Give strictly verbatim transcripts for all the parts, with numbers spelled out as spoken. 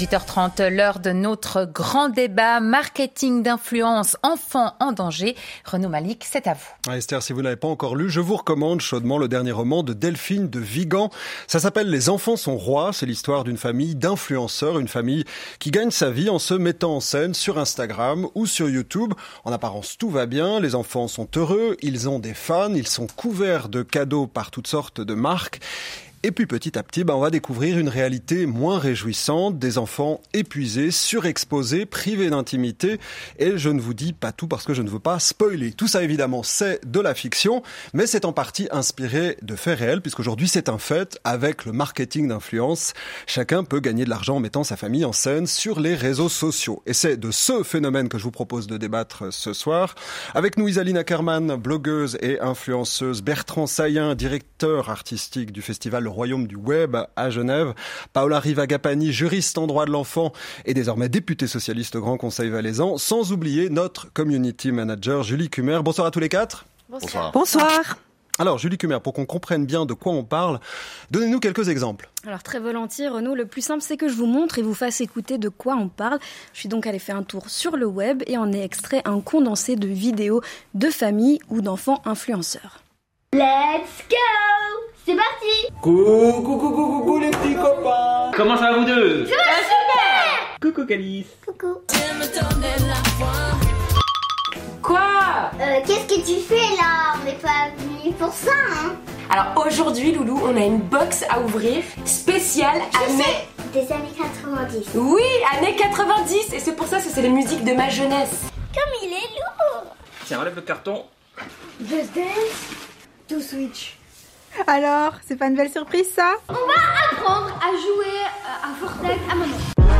dix-huit heures trente, l'heure de notre grand débat marketing d'influence, enfants en danger. Renaud Malik, c'est à vous. Ah Esther, si vous n'avez pas encore lu, je vous recommande chaudement le dernier roman de Delphine de Vigan. Ça s'appelle Les enfants sont rois. C'est l'histoire d'une famille d'influenceurs, une famille qui gagne sa vie en se mettant en scène sur Instagram ou sur YouTube. En apparence, tout va bien. Les enfants sont heureux, ils ont des fans, ils sont couverts de cadeaux par toutes sortes de marques. Et puis petit à petit, bah, on va découvrir une réalité moins réjouissante, des enfants épuisés, surexposés, privés d'intimité. Et je ne vous dis pas tout parce que je ne veux pas spoiler. Tout ça, évidemment, c'est de la fiction, mais c'est en partie inspiré de faits réels, puisqu'aujourd'hui, c'est un fait. Avec le marketing d'influence, chacun peut gagner de l'argent en mettant sa famille en scène sur les réseaux sociaux. Et c'est de ce phénomène que je vous propose de débattre ce soir. Avec nous, Isaline Ackerman, blogueuse et influenceuse, Bertrand Saillen, directeur artistique du festival Le Royaume du Web à Genève, Paola Rivagapani, juriste en droit de l'enfant et désormais députée socialiste au Grand Conseil valaisan, sans oublier notre community manager Julie Cumer. Bonsoir à tous les quatre. Bonsoir. Bonsoir. Alors Julie Cumer, pour qu'on comprenne bien de quoi on parle, donnez-nous quelques exemples. Alors très volontiers Renaud, le plus simple c'est que je vous montre et vous fasse écouter de quoi on parle. Je suis donc allée faire un tour sur le web et en ai extrait un condensé de vidéos de familles ou d'enfants influenceurs. Let's go! C'est parti! Coucou, coucou, coucou, coucou les petits copains! Comment ça va vous deux? Ça va super! Coucou Calice! Coucou! Quoi? Euh, qu'est-ce que tu fais là? On n'est pas venu pour ça, hein? Alors aujourd'hui, Loulou, on a une box à ouvrir spéciale années... Des années quatre-vingt-dix. Oui, années quatre-vingt-dix! Et c'est pour ça que c'est les musiques de ma jeunesse. Comme il est lourd! Tiens, relève le carton. Just Dance to Switch. Alors, c'est pas une belle surprise ça? On va apprendre à jouer euh, à Fortnite à maman.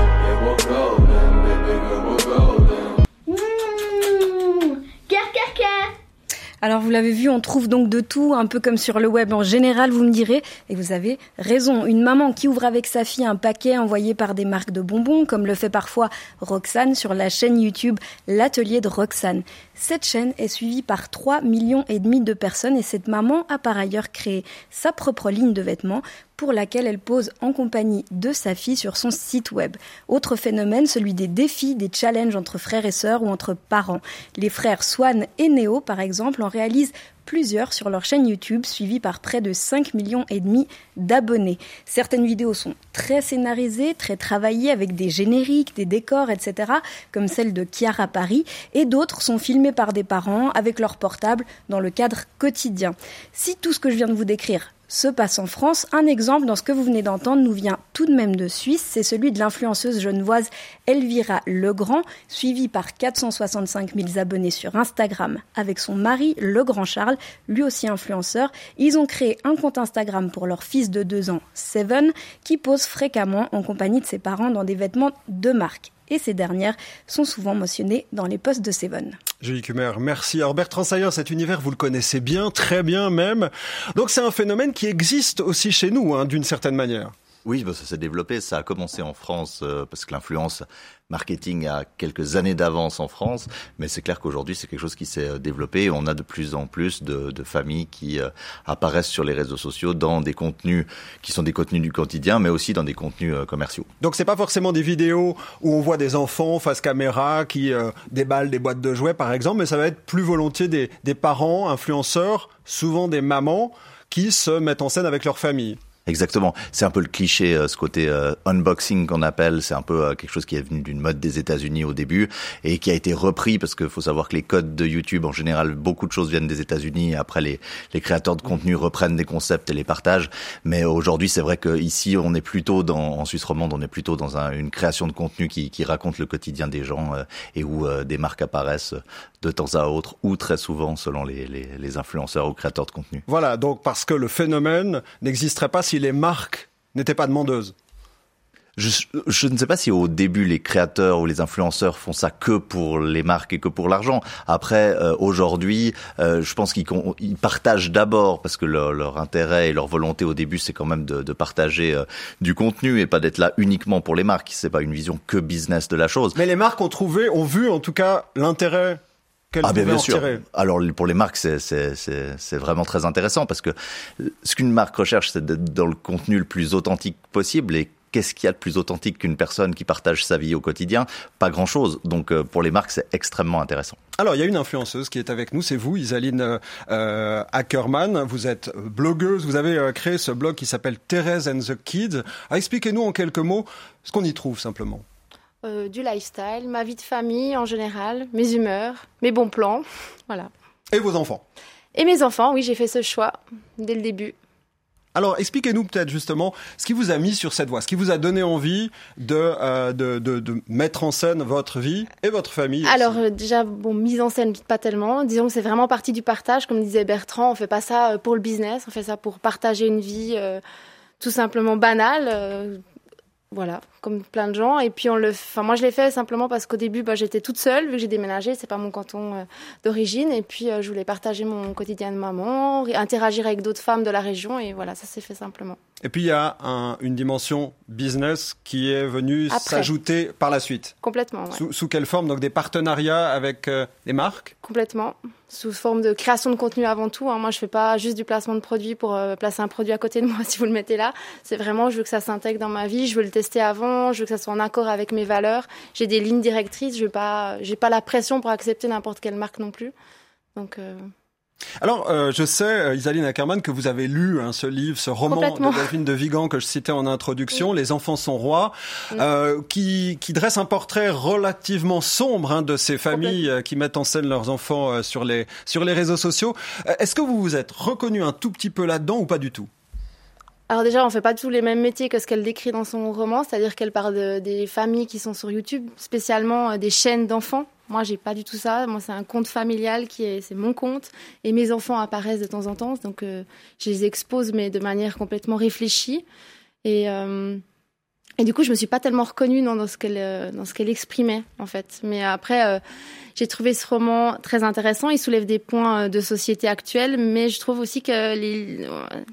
Mmh, car, car, car. Alors vous l'avez vu, on trouve donc de tout, un peu comme sur le web en général, vous me direz, et vous avez raison. Une maman qui ouvre avec sa fille un paquet envoyé par des marques de bonbons, comme le fait parfois Roxane sur la chaîne YouTube L'Atelier de Roxane. Cette chaîne est suivie par trois millions et demi de personnes et cette maman a par ailleurs créé sa propre ligne de vêtements pour laquelle elle pose en compagnie de sa fille sur son site web. Autre phénomène, celui des défis, des challenges entre frères et sœurs ou entre parents. Les frères Swan et Néo, par exemple, en réalisent plusieurs sur leur chaîne YouTube, suivie par près de cinq millions et demi d'abonnés. Certaines vidéos sont très scénarisées, très travaillées avec des génériques, des décors, et cetera, comme celle de Chiara Paris, et d'autres sont filmées par des parents avec leur portable dans le cadre quotidien. Si tout ce que je viens de vous décrire se passe en France, un exemple dans ce que vous venez d'entendre nous vient tout de même de Suisse, c'est celui de l'influenceuse genevoise Elvira Legrand, suivie par quatre cent soixante-cinq mille abonnés sur Instagram, avec son mari Legrand Charles, lui aussi influenceur. Ils ont créé un compte Instagram pour leur fils de deux ans, Seven, qui pose fréquemment en compagnie de ses parents dans des vêtements de marque. Et ces dernières sont souvent mentionnées dans les posts de Seven. Julie Cumer, merci. Alors Bertrand Saillen, cet univers, vous le connaissez bien, très bien même. Donc c'est un phénomène qui existe aussi chez nous, hein, d'une certaine manière. Oui, bah ça s'est développé. Ça a commencé en France euh, parce que l'influence marketing a quelques années d'avance en France. Mais c'est clair qu'aujourd'hui, c'est quelque chose qui s'est développé. On a de plus en plus de, de familles qui euh, apparaissent sur les réseaux sociaux dans des contenus qui sont des contenus du quotidien, mais aussi dans des contenus euh, commerciaux. Donc c'est pas forcément des vidéos où on voit des enfants face caméra qui euh, déballent des boîtes de jouets, par exemple, mais ça va être plus volontiers des, des parents influenceurs, souvent des mamans, qui se mettent en scène avec leur famille. Exactement. C'est un peu le cliché, euh, ce côté euh, unboxing qu'on appelle. C'est un peu euh, quelque chose qui est venu d'une mode des États-Unis au début et qui a été repris parce qu'il faut savoir que les codes de YouTube, en général, beaucoup de choses viennent des États-Unis. Après, les, les créateurs de contenu reprennent des concepts et les partagent. Mais aujourd'hui, c'est vrai qu'ici, on est plutôt dans, en Suisse romande, on est plutôt dans un, une création de contenu qui, qui raconte le quotidien des gens euh, et où euh, des marques apparaissent de temps à autre ou très souvent selon les, les, les influenceurs ou créateurs de contenu. Voilà, donc parce que le phénomène n'existerait pas si les marques n'étaient pas demandeuses. Je, je ne sais pas si au début les créateurs ou les influenceurs font ça que pour les marques et que pour l'argent. Après, euh, aujourd'hui, euh, je pense qu'ils ils partagent d'abord parce que leur, leur intérêt et leur volonté au début, c'est quand même de, de partager euh, du contenu et pas d'être là uniquement pour les marques. C'est pas une vision que business de la chose. Mais les marques ont trouvé, ont vu en tout cas l'intérêt qu'elles ah bien, pouvaient bien en sûr. tirer. Alors pour les marques, c'est, c'est, c'est, c'est vraiment très intéressant parce que ce qu'une marque recherche, c'est d'être dans le contenu le plus authentique possible et qu'est-ce qu'il y a de plus authentique qu'une personne qui partage sa vie au quotidien? Pas grand-chose. Donc euh, pour les marques, c'est extrêmement intéressant. Alors, il y a une influenceuse qui est avec nous, c'est vous, Isaline euh, Ackerman. Vous êtes blogueuse, vous avez euh, créé ce blog qui s'appelle Thérèse and the Kids. Ah, expliquez-nous en quelques mots ce qu'on y trouve simplement. Euh, du lifestyle, ma vie de famille en général, mes humeurs, mes bons plans, voilà. Et vos enfants? Et mes enfants, oui, j'ai fait ce choix dès le début. Alors, expliquez-nous peut-être justement ce qui vous a mis sur cette voie, ce qui vous a donné envie de, euh, de, de, de mettre en scène votre vie et votre famille. Alors euh, déjà, bon, mise en scène, pas tellement. Disons que c'est vraiment partie du partage. Comme disait Bertrand, on fait pas ça pour le business, on fait ça pour partager une vie euh, tout simplement banale. Euh, Voilà, comme plein de gens. Et puis, on le, enfin, moi, je l'ai fait simplement parce qu'au début, bah, j'étais toute seule, vu que j'ai déménagé. C'est pas mon canton euh, d'origine. Et puis, euh, je voulais partager mon quotidien de maman, interagir avec d'autres femmes de la région. Et voilà, ça s'est fait simplement. Et puis, il y a un, une dimension business qui est venue Après. s'ajouter par la suite. Complètement, ouais. Sous, sous quelle forme? Donc, des partenariats avec euh, des marques? Complètement. Sous forme de création de contenu avant tout. Hein. Moi, je fais pas juste du placement de produits pour euh, placer un produit à côté de moi si vous le mettez là. C'est vraiment, je veux que ça s'intègre dans ma vie. Je veux le tester avant. Je veux que ça soit en accord avec mes valeurs. J'ai des lignes directrices. Je veux pas, j'ai pas la pression pour accepter n'importe quelle marque non plus. Donc. Euh... Alors, euh, je sais, euh, Isaline Ackerman, que vous avez lu hein, ce livre, ce roman de Delphine de Vigan que je citais en introduction, oui. Les enfants sont rois, oui. euh, qui, qui dresse un portrait relativement sombre hein, de ces familles euh, qui mettent en scène leurs enfants euh, sur les sur les réseaux sociaux. Euh, est-ce que vous vous êtes reconnu un tout petit peu là-dedans ou pas du tout? Alors déjà, on fait pas tous les mêmes métiers que ce qu'elle décrit dans son roman, c'est-à-dire qu'elle parle de, des familles qui sont sur YouTube, spécialement euh, des chaînes d'enfants. Moi, j'ai pas du tout ça. Moi, c'est un compte familial qui est, c'est mon compte. Et mes enfants apparaissent de temps en temps. Donc, euh, je les expose, mais de manière complètement réfléchie. Et, euh, et du coup, je me suis pas tellement reconnue dans, dans ce qu'elle, dans ce qu'elle exprimait, en fait. Mais après, euh, j'ai trouvé ce roman très intéressant. Il soulève des points de société actuelle, mais je trouve aussi que les,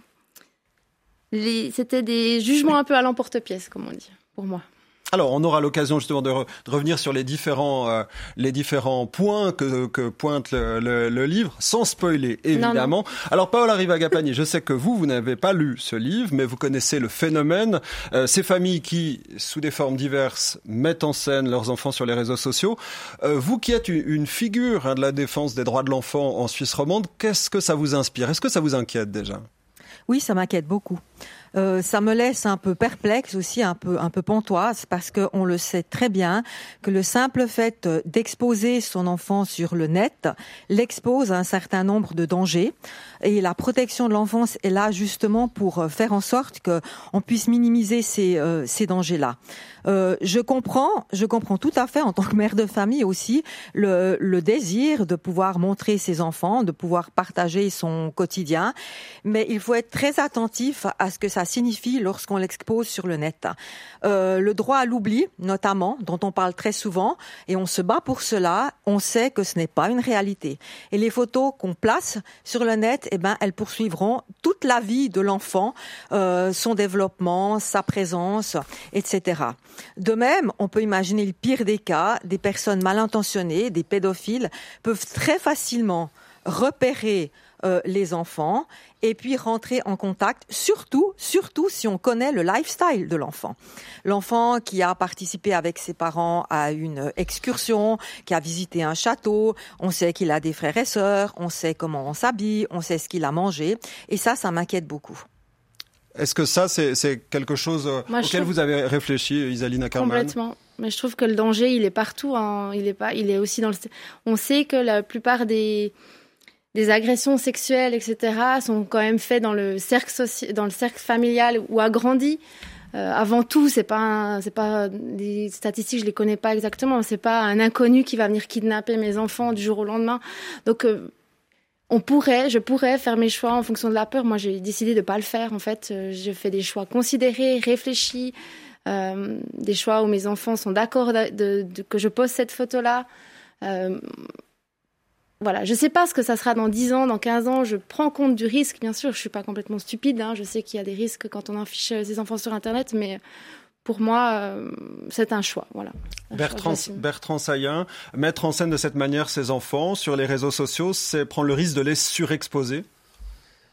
les, c'était des jugements un peu à l'emporte-pièce, comme on dit, pour moi. Alors, on aura l'occasion justement de, re, de revenir sur les différents, euh, les différents points que, que pointe le, le, le livre, sans spoiler, évidemment. Non, non. Alors, Paola Rivagapani, je sais que vous, vous n'avez pas lu ce livre, mais vous connaissez le phénomène. Euh, ces familles qui, sous des formes diverses, mettent en scène leurs enfants sur les réseaux sociaux. Euh, vous qui êtes une, une figure hein, de la défense des droits de l'enfant en Suisse romande, qu'est-ce que ça vous inspire? Est-ce que ça vous inquiète déjà? Oui, ça m'inquiète beaucoup. Euh, ça me laisse un peu perplexe aussi, un peu un peu pantoise, parce que on le sait très bien que le simple fait d'exposer son enfant sur le net l'expose à un certain nombre de dangers, et la protection de l'enfance est là justement pour faire en sorte que on puisse minimiser ces euh, ces dangers-là. Euh, je comprends, je comprends tout à fait en tant que mère de famille aussi le le désir de pouvoir montrer ses enfants, de pouvoir partager son quotidien, mais il faut être très attentif à ce que ça signifie lorsqu'on l'expose sur le net. Euh, le droit à l'oubli, notamment, dont on parle très souvent, et on se bat pour cela, on sait que ce n'est pas une réalité. Et les photos qu'on place sur le net, eh ben, elles poursuivront toute la vie de l'enfant, euh, son développement, sa présence, et cetera. De même, on peut imaginer le pire des cas, des personnes mal intentionnées, des pédophiles, peuvent très facilement repérer Euh, les enfants et puis rentrer en contact, surtout, surtout si on connaît le lifestyle de l'enfant. L'enfant qui a participé avec ses parents à une excursion, qui a visité un château, on sait qu'il a des frères et sœurs, on sait comment on s'habille, on sait ce qu'il a mangé, et ça, ça m'inquiète beaucoup. Est-ce que ça, c'est, c'est quelque chose Moi, auquel trouve... vous avez réfléchi, Isaline Ackerman? Complètement. Mais je trouve que le danger, il est partout. Hein. Il est pas, il est aussi dans le. On sait que la plupart des des agressions sexuelles, et cetera, sont quand même faites dans le cercle soci... dans le cercle familial ou agrandi. Euh, avant tout, c'est pas, un... c'est pas des statistiques, je les connais pas exactement. C'est pas un inconnu qui va venir kidnapper mes enfants du jour au lendemain. Donc, euh, on pourrait, je pourrais faire mes choix en fonction de la peur. Moi, j'ai décidé de pas le faire. En fait, euh, je fais des choix considérés, réfléchis, euh, des choix où mes enfants sont d'accord de, de, de, que je pose cette photo-là. Euh, Voilà, je sais pas ce que ça sera dans dix ans, dans quinze ans, je prends compte du risque, bien sûr, je suis pas complètement stupide, hein, je sais qu'il y a des risques quand on affiche ses enfants sur Internet, mais pour moi, euh, c'est un choix, voilà. Un Bertrand, choix Bertrand Saillant, mettre en scène de cette manière ses enfants sur les réseaux sociaux, c'est prendre le risque de les surexposer?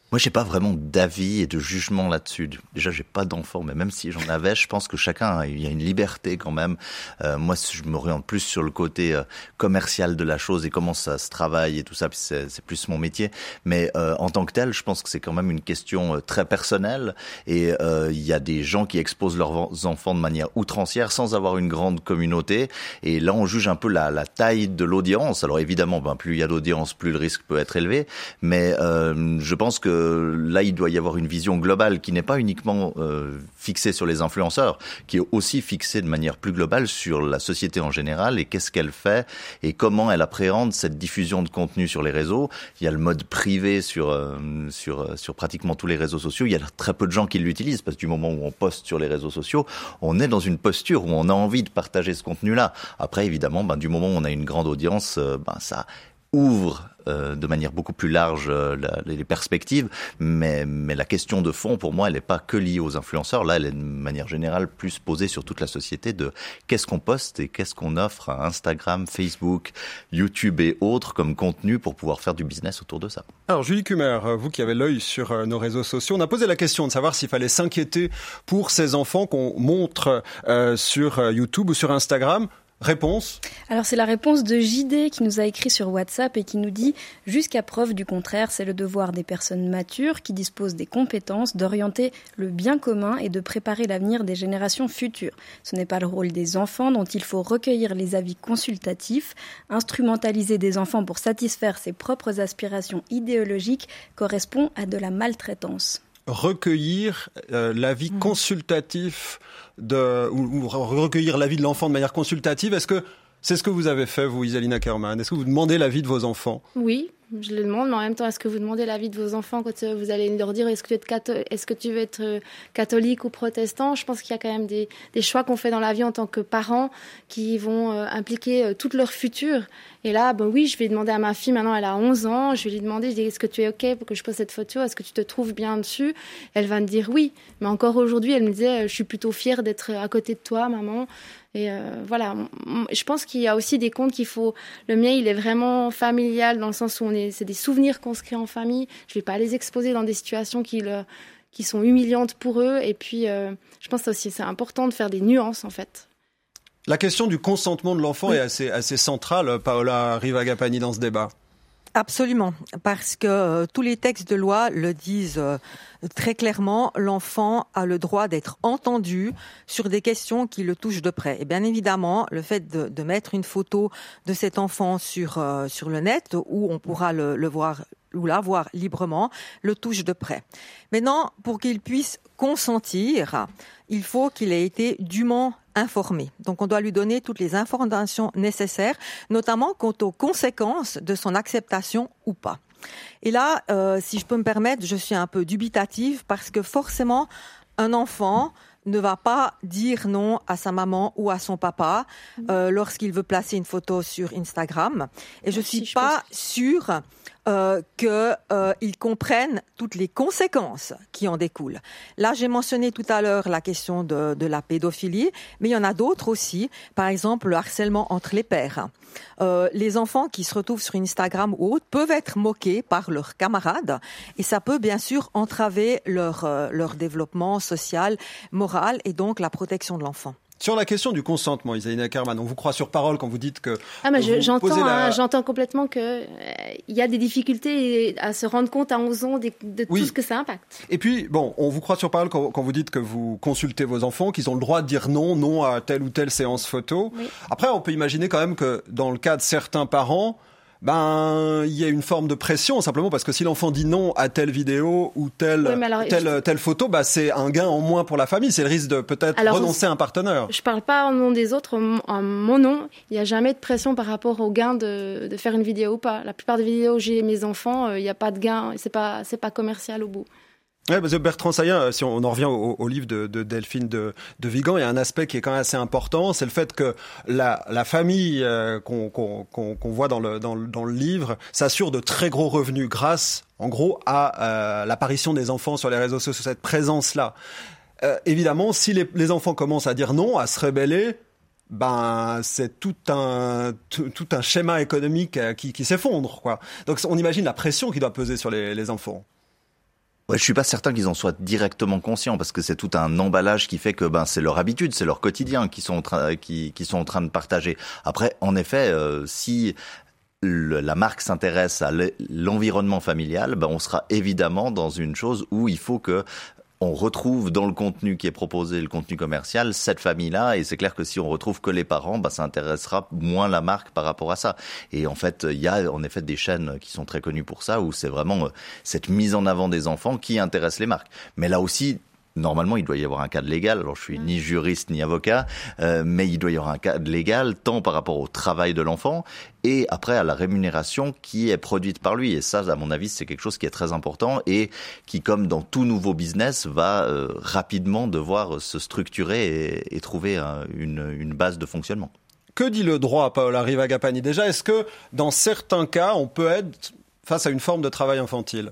Moi, j'ai pas vraiment d'avis et de jugement là-dessus. Déjà, j'ai pas d'enfant, mais même si j'en avais, je pense que chacun, il y a une liberté quand même. Euh, moi, je m'oriente plus sur le côté euh, commercial de la chose et comment ça se travaille et tout ça, puis c'est, c'est plus mon métier. Mais euh, en tant que tel, je pense que c'est quand même une question euh, très personnelle et euh, il y a des gens qui exposent leurs enfants de manière outrancière sans avoir une grande communauté. Et là, on juge un peu la, la taille de l'audience. Alors évidemment, ben, plus il y a d'audience, plus le risque peut être élevé. Mais euh, je pense que là, il doit y avoir une vision globale qui n'est pas uniquement euh, fixée sur les influenceurs, qui est aussi fixée de manière plus globale sur la société en général et qu'est-ce qu'elle fait et comment elle appréhende cette diffusion de contenu sur les réseaux. Il y a le mode privé sur euh, sur sur pratiquement tous les réseaux sociaux. Il y a très peu de gens qui l'utilisent parce que du moment où on poste sur les réseaux sociaux, on est dans une posture où on a envie de partager ce contenu-là. Après, évidemment, ben, du moment où on a une grande audience, euh, ben, ça ouvre euh, de manière beaucoup plus large euh, la, les perspectives, mais, mais la question de fond, pour moi, elle n'est pas que liée aux influenceurs. Là, elle est de manière générale plus posée sur toute la société de qu'est-ce qu'on poste et qu'est-ce qu'on offre à Instagram, Facebook, YouTube et autres comme contenu pour pouvoir faire du business autour de ça. Alors, Julie Kummer, vous qui avez l'œil sur euh, nos réseaux sociaux, on a posé la question de savoir s'il fallait s'inquiéter pour ces enfants qu'on montre euh, sur euh, YouTube ou sur Instagram. Réponse ? Alors c'est la réponse de J D qui nous a écrit sur WhatsApp et qui nous dit « Jusqu'à preuve du contraire, c'est le devoir des personnes matures qui disposent des compétences d'orienter le bien commun et de préparer l'avenir des générations futures. Ce n'est pas le rôle des enfants dont il faut recueillir les avis consultatifs. Instrumentaliser des enfants pour satisfaire ses propres aspirations idéologiques correspond à de la maltraitance. » Recueillir euh, l'avis mmh. consultatif de, ou, ou recueillir l'avis de l'enfant de manière consultative. Est-ce que c'est ce que vous avez fait, vous, Isalina Kerman ? Est-ce que vous demandez l'avis de vos enfants ? Oui, je le demande, mais en même temps, est-ce que vous demandez l'avis de vos enfants quand vous allez leur dire est-ce que tu veux être, catho- est-ce que tu veux être catholique ou protestant ? Je pense qu'il y a quand même des, des choix qu'on fait dans la vie en tant que parents qui vont euh, impliquer euh, tout leur futur. Et là, ben oui, je vais demander à ma fille, maintenant elle a onze ans, je vais lui demander, je dis, est-ce que tu es OK pour que je pose cette photo ? Est-ce que tu te trouves bien dessus ? Elle va me dire oui. Mais encore aujourd'hui, elle me disait, je suis plutôt fière d'être à côté de toi, maman. Et euh, voilà, je pense qu'il y a aussi des comptes qu'il faut... Le mien, il est vraiment familial dans le sens où on est, c'est des souvenirs qu'on se crée en famille. Je ne vais pas les exposer dans des situations qui, le, qui sont humiliantes pour eux. Et puis, euh, je pense aussi c'est important de faire des nuances, en fait. La question du consentement de l'enfant oui. est assez, assez centrale, Paola Rivagapani, dans ce débat. Absolument, parce que euh, tous les textes de loi le disent euh, très clairement, l'enfant a le droit d'être entendu sur des questions qui le touchent de près. Et bien évidemment, le fait de, de mettre une photo de cet enfant sur, euh, sur le net, où on pourra le, le voir ou la voir librement, le touche de près. Maintenant, pour qu'il puisse consentir, il faut qu'il ait été dûment informé. Donc, on doit lui donner toutes les informations nécessaires, notamment quant aux conséquences de son acceptation ou pas. Et là, euh, si je peux me permettre, je suis un peu dubitative parce que forcément, un enfant ne va pas dire non à sa maman ou à son papa euh, lorsqu'il veut placer une photo sur Instagram. Et je suis si, pas je sûre euh, qu'ils euh, comprennent toutes les conséquences qui en découlent. Là, j'ai mentionné tout à l'heure la question de, de la pédophilie, mais il y en a d'autres aussi. Par exemple, le harcèlement entre les pairs. Euh, les enfants qui se retrouvent sur Instagram ou autres peuvent être moqués par leurs camarades et ça peut bien sûr entraver leur, euh, leur développement social, moral et donc la protection de l'enfant. Sur la question du consentement, Isalina Kerman, on vous croit sur parole quand vous dites que... Ah, mais je, j'entends, la... hein, j'entends complètement qu'il euh, y a des difficultés à se rendre compte à onze ans de, de oui. tout ce que ça impacte. Et puis, bon, on vous croit sur parole quand, quand vous dites que vous consultez vos enfants, qu'ils ont le droit de dire non, non à telle ou telle séance photo. Oui. Après, on peut imaginer quand même que dans le cas de certains parents, ben, il y a une forme de pression, simplement parce que si l'enfant dit non à telle vidéo ou telle, oui, alors, telle, je... telle photo, bah, c'est un gain en moins pour la famille. C'est le risque de peut-être alors, renoncer à un partenaire. Je parle pas en nom des autres, en mon nom. Il n'y a jamais de pression par rapport au gain de, de faire une vidéo ou pas. La plupart des vidéos où j'ai mes enfants, il n'y a pas de gain. C'est pas, c'est pas commercial au bout. Ouais, parce que Bertrand Saillant, si on en revient au, au livre de, de Delphine de, de Vigan, il y a un aspect qui est quand même assez important, c'est le fait que la, la famille euh, qu'on, qu'on, qu'on, qu'on voit dans le, dans, le, dans le livre s'assure de très gros revenus grâce, en gros, à euh, l'apparition des enfants sur les réseaux sociaux, cette présence-là. Euh, évidemment, si les, les enfants commencent à dire non, à se rebeller, ben c'est tout un tout, tout un schéma économique qui, qui s'effondre, quoi. Donc on imagine la pression qui doit peser sur les, les enfants. Ouais, je suis pas certain qu'ils en soient directement conscients parce que c'est tout un emballage qui fait que ben c'est leur habitude, c'est leur quotidien qui sont en train qui qui sont en train de partager. Après, en effet, euh, si le, la marque s'intéresse à l'environnement familial, ben on sera évidemment dans une chose où il faut que on retrouve dans le contenu qui est proposé, le contenu commercial, cette famille-là, et c'est clair que si on retrouve que les parents, bah, ça intéressera moins la marque par rapport à ça. Et en fait, il y a en effet des chaînes qui sont très connues pour ça, où c'est vraiment cette mise en avant des enfants qui intéresse les marques. Mais là aussi, normalement, il doit y avoir un cadre légal. Alors, je suis ni juriste ni avocat, euh, mais il doit y avoir un cadre légal, tant par rapport au travail de l'enfant et après à la rémunération qui est produite par lui. Et ça, à mon avis, c'est quelque chose qui est très important et qui, comme dans tout nouveau business, va euh, rapidement devoir se structurer et, et trouver un, une, une base de fonctionnement. Que dit le droit, Paola Rivagapani? Déjà, est-ce que dans certains cas, on peut être face à une forme de travail infantile?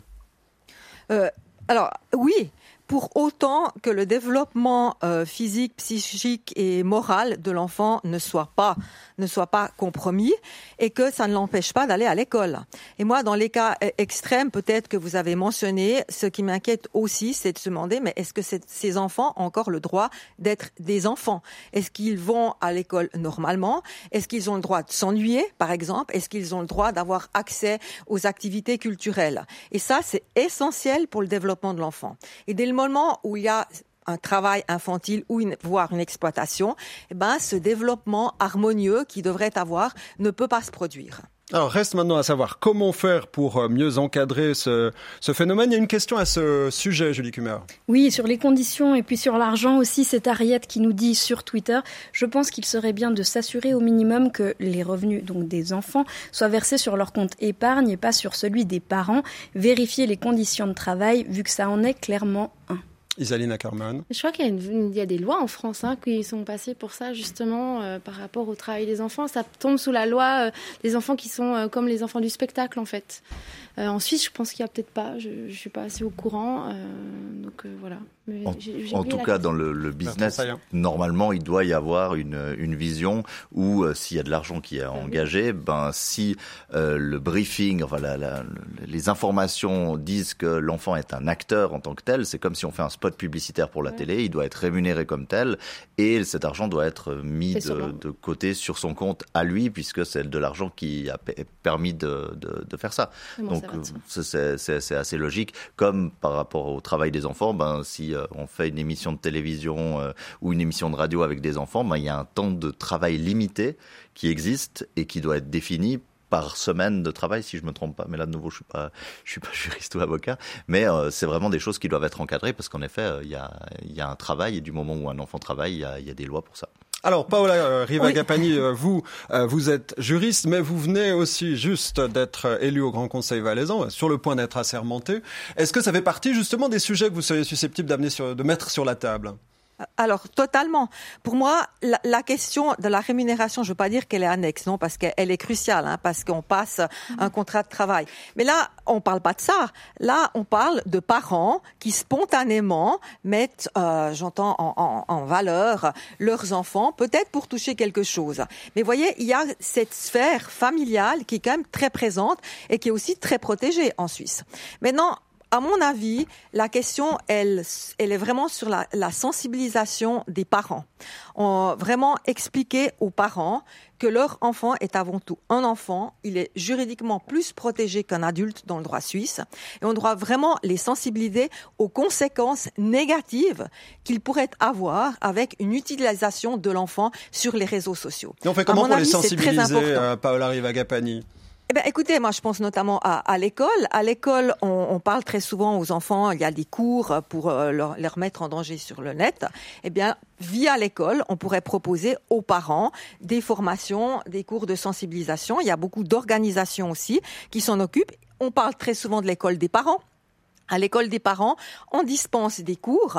euh, Alors, oui. Pour autant que le développement euh, physique, psychique et moral de l'enfant ne soit pas ne soit pas compromis et que ça ne l'empêche pas d'aller à l'école. Et moi, dans les cas extrêmes, peut-être que vous avez mentionné, ce qui m'inquiète aussi, c'est de se demander, mais est-ce que ces enfants ont encore le droit d'être des enfants? Est-ce qu'ils vont à l'école normalement? Est-ce qu'ils ont le droit de s'ennuyer, par exemple? Est-ce qu'ils ont le droit d'avoir accès aux activités culturelles? Et ça, c'est essentiel pour le développement de l'enfant. Et dès le moment où il y a un travail infantile ou une, voire une exploitation, eh ben, ce développement harmonieux qui devrait avoir ne peut pas se produire. Alors, reste maintenant à savoir comment faire pour mieux encadrer ce, ce phénomène. Il y a une question à ce sujet, Julie Kummer. Oui, sur les conditions et puis sur l'argent aussi, c'est Ariette qui nous dit sur Twitter, je pense qu'il serait bien de s'assurer au minimum que les revenus donc des enfants soient versés sur leur compte épargne et pas sur celui des parents. Vérifier les conditions de travail, vu que ça en est clairement un. Isaline Ackerman. Je crois qu'il y a, une, il y a des lois en France hein, qui sont passées pour ça, justement, euh, par rapport au travail des enfants. Ça tombe sous la loi euh, des enfants qui sont euh, comme les enfants du spectacle, en fait. Euh, en Suisse, je pense qu'il n'y a peut-être pas. Je ne suis pas assez au courant. Euh, donc, euh, voilà. Mais en j'ai, j'ai en tout cas, dans le, le business, normalement, il doit y avoir une, une vision où, euh, s'il y a de l'argent qui est engagé, ben, si euh, le briefing, enfin, la, la, les informations disent que l'enfant est un acteur en tant que tel, c'est comme si on fait un spot publicitaire pour la ouais. télé, il doit être rémunéré comme tel, et cet argent doit être mis de, de côté sur son compte à lui, puisque c'est de l'argent qui a p- permis de, de, de faire ça. Bon, donc, c'est, c'est, c'est assez logique. Comme par rapport au travail des enfants, ben, si on fait une émission de télévision euh, ou une émission de radio avec des enfants, ben, il y a un temps de travail limité qui existe et qui doit être défini par semaine de travail, si je me trompe pas. Mais là, de nouveau, je suis pas, je suis pas juriste ou avocat. Mais euh, c'est vraiment des choses qui doivent être encadrées parce qu'en effet, il euh, y a, il y a un travail et du moment où un enfant travaille, il y a, il y a des lois pour ça. Alors, Paola euh, Rivagapani, oui. euh, vous, euh, vous êtes juriste, mais vous venez aussi juste d'être élu au Grand Conseil valaisan, sur le point d'être assermenté. Est-ce que ça fait partie justement des sujets que vous seriez susceptible d'amener sur, de mettre sur la table ? Alors, totalement. Pour moi, la, la question de la rémunération, je ne veux pas dire qu'elle est annexe, non, parce qu'elle est cruciale, hein, parce qu'on passe un contrat de travail. Mais là, on ne parle pas de ça. Là, on parle de parents qui spontanément mettent, euh, j'entends, en, en, en valeur leurs enfants, peut-être pour toucher quelque chose. Mais vous voyez, il y a cette sphère familiale qui est quand même très présente et qui est aussi très protégée en Suisse. Maintenant, à mon avis, la question, elle, elle est vraiment sur la, la sensibilisation des parents. On vraiment expliquer aux parents que leur enfant est avant tout un enfant. Il est juridiquement plus protégé qu'un adulte dans le droit suisse. Et on doit vraiment les sensibiliser aux conséquences négatives qu'ils pourraient avoir avec une utilisation de l'enfant sur les réseaux sociaux. Et on fait comment pour avis, les sensibiliser, euh, Paola Rivagapani ? Eh ben, écoutez, moi, je pense notamment à, à l'école. À l'école, on, on parle très souvent aux enfants. Il y a des cours pour euh, leur, leur mettre en danger sur le net. Eh bien, via l'école, on pourrait proposer aux parents des formations, des cours de sensibilisation. Il y a beaucoup d'organisations aussi qui s'en occupent. On parle très souvent de l'école des parents. À l'école des parents, on dispense des cours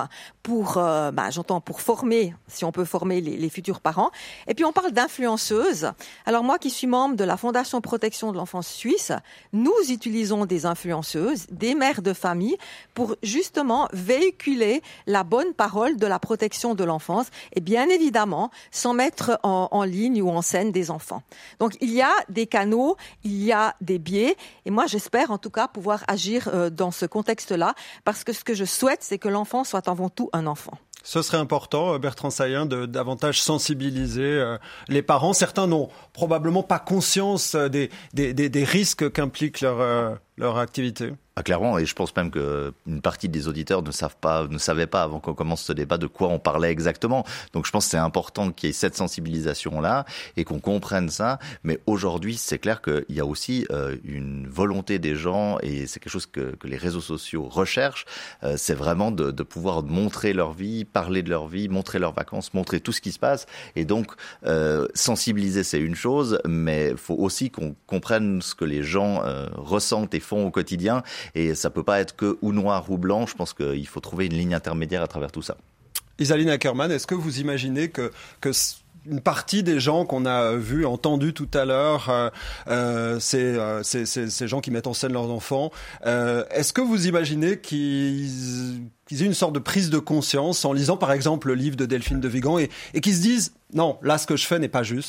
pour, euh, bah, j'entends pour former, si on peut former les, les futurs parents. Et puis on parle d'influenceuses. Alors moi qui suis membre de la Fondation Protection de l'Enfance Suisse, nous utilisons des influenceuses, des mères de famille, pour justement véhiculer la bonne parole de la protection de l'enfance et bien évidemment sans mettre en, en ligne ou en scène des enfants. Donc il y a des canaux, il y a des biais et moi j'espère en tout cas pouvoir agir euh, dans ce contexte-là parce que ce que je souhaite c'est que l'enfant soit avant tout un enfant. Ce serait important, Bertrand Saillant, de davantage sensibiliser euh, les parents. Certains n'ont probablement pas conscience des, des, des, des risques qu'implique leur, euh, leur activité. Ah, clairement, et je pense même qu'une partie des auditeurs ne savent pas, ne savaient pas avant qu'on commence ce débat de quoi on parlait exactement. Donc je pense que c'est important qu'il y ait cette sensibilisation-là et qu'on comprenne ça. Mais aujourd'hui, c'est clair qu'il y a aussi euh, une volonté des gens et c'est quelque chose que, que les réseaux sociaux recherchent. Euh, c'est vraiment de, de pouvoir montrer leur vie, parler de leur vie, montrer leurs vacances, montrer tout ce qui se passe. Et donc, euh, sensibiliser, c'est une chose, mais il faut aussi qu'on comprenne ce que les gens euh, ressentent et font au quotidien. Et ça peut pas être que ou noir ou blanc. Je pense qu'il faut trouver une ligne intermédiaire à travers tout ça. Isaline Ackerman, est-ce que vous imaginez que, que une partie des gens qu'on a vus, entendus tout à l'heure, euh, euh, c'est, euh, c'est, c'est, ces gens qui mettent en scène leurs enfants, euh, est-ce que vous imaginez qu'ils, qu'ils aient une sorte de prise de conscience en lisant par exemple le livre de Delphine de Vigan et, et qu'ils se disent « Non, là ce que je fais n'est pas juste ».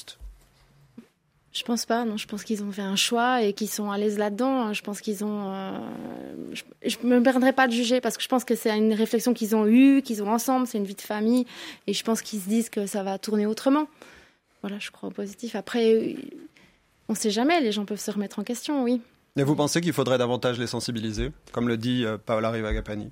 Je pense pas, non. Je pense qu'ils ont fait un choix et qu'ils sont à l'aise là-dedans. Je pense qu'ils ont... Euh, je, je me perdrai pas de juger parce que je pense que c'est une réflexion qu'ils ont eue, qu'ils ont ensemble, c'est une vie de famille. Et je pense qu'ils se disent que ça va tourner autrement. Voilà, je crois au positif. Après, on sait jamais, les gens peuvent se remettre en question, oui. Et vous pensez qu'il faudrait davantage les sensibiliser, comme le dit euh, Paola Rivagapani?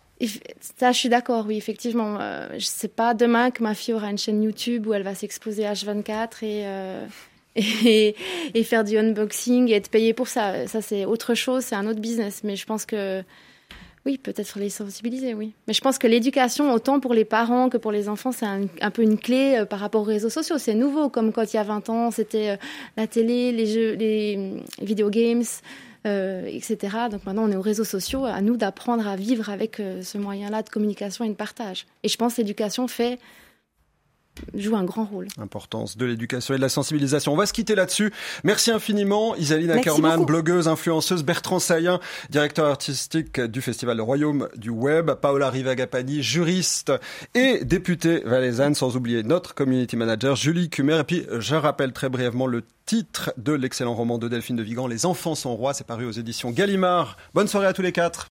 Ça, je suis d'accord, oui, effectivement. Euh, c'est pas demain que ma fille aura une chaîne YouTube où elle va s'exposer H vingt-quatre et... Euh, Et, et faire du unboxing et être payé pour ça. Ça, c'est autre chose, c'est un autre business. Mais je pense que, oui, peut-être les sensibiliser, oui. Mais je pense que l'éducation, autant pour les parents que pour les enfants, c'est un, un peu une clé euh, par rapport aux réseaux sociaux. C'est nouveau, comme quand il y a vingt ans, c'était euh, la télé, les jeux, les, les video games, euh, et cetera. Donc maintenant, on est aux réseaux sociaux. À nous d'apprendre à vivre avec euh, ce moyen-là de communication et de partage. Et je pense que l'éducation fait... joue un grand rôle. Importance de l'éducation et de la sensibilisation. On va se quitter là-dessus. Merci infiniment, Isaline Merci Ackerman, beaucoup. blogueuse, influenceuse, Bertrand Saillant, directeur artistique du Festival Le Royaume du Web, Paola Rivagapani, juriste et députée valaisanne, sans oublier notre community manager, Julie Cumer. Et puis, je rappelle très brièvement le titre de l'excellent roman de Delphine de Vigan, Les enfants sont rois. C'est paru aux éditions Gallimard. Bonne soirée à tous les quatre.